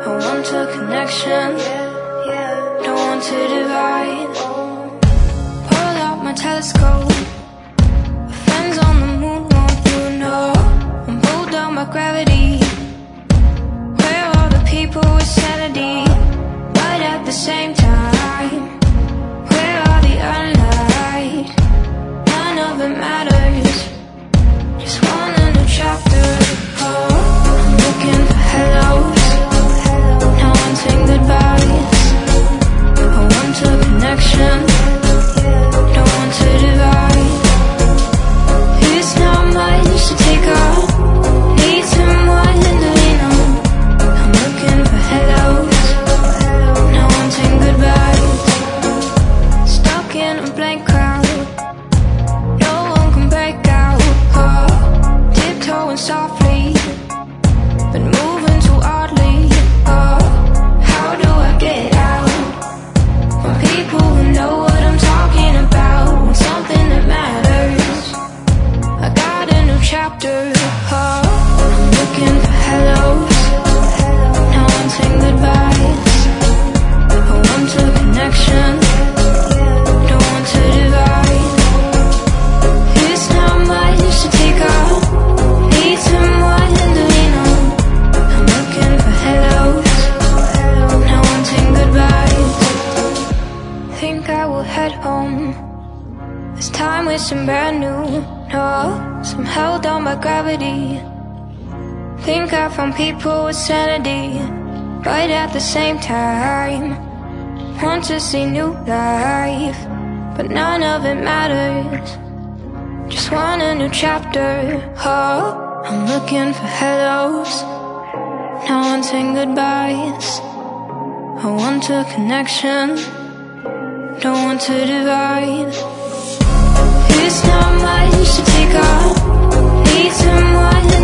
I want a connection, don't want to divide. Pull out my telescope, friends on the moon, won't you know? I'm pulled down by gravity. Where are the people with sanity? But at the same time, where are the unlight? None of it matters, just one a new chapter. Oh, I'm looking for hellos, now I'm saying goodbyes. I want a connection, don't want to divide. It's not much to take up, need someone to lean on. I'm looking for hellos, now I'm saying goodbyes. Stuck in a blank crowd, no one can break out. Oh, tiptoeing softly, but moving too oddly. Oh, how do I get out? From people who know what I'm talking about, want something that matters. I got a new chapter. Oh, I'm looking for hellos, now I'm saying goodbyes. I want a connection, don't want to divide. It's not much to take up, need someone to lean on. I'm looking for hellos, now I'm saying goodbyes. Think I will head home, this time with some brand new. No, some held down by gravity. Think I found people with sanity, but at the same time, want to see new life, but none of it matters, just want a new chapter. Oh, I'm looking for hellos, now I'm saying goodbyes. I want a connection, don't want to divide. It's not much to take up, need someone